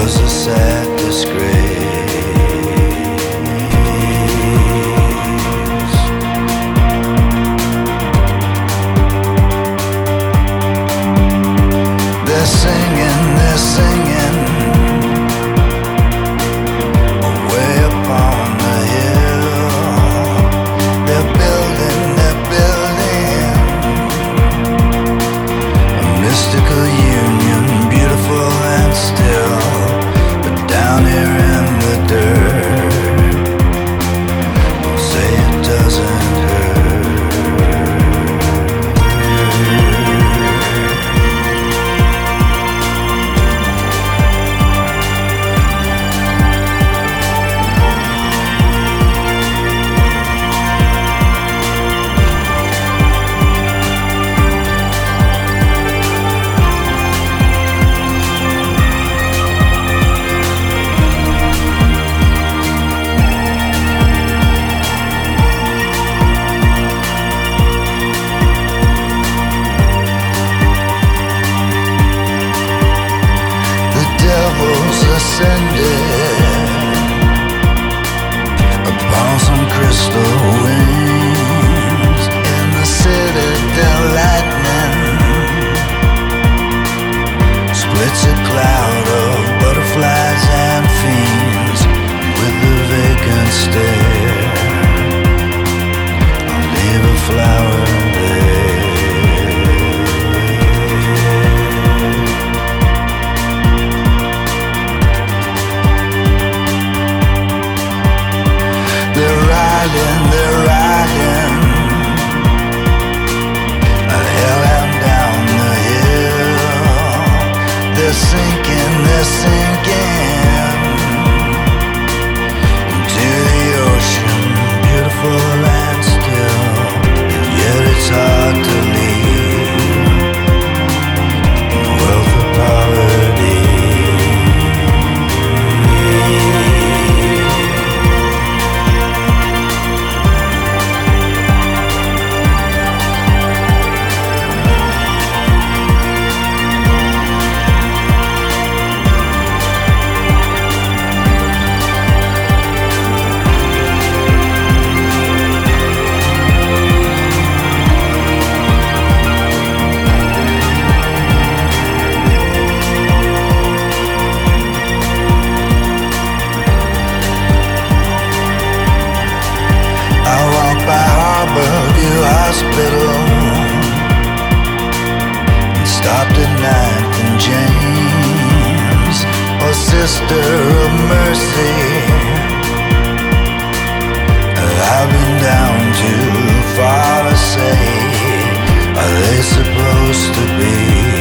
was a sad disgrace. They're singing away upon the hill. They're building a mystical union, beautiful and still. But down here in the dirt, don't say it doesn't hurt. Ascended upon some crystal wings in the citadel. Lightning splits a cloud of butterflies and fiends. With a vacant stare, I'll leave a flower there. They're riding a hell and down the hill. They're sinking into the ocean, beautiful and still. And yet it's hard to leave the wealth of poverty. Hospital and stopped at 9th and James. Oh, Sister of Mercy, I've been down too far to say, are they supposed to be?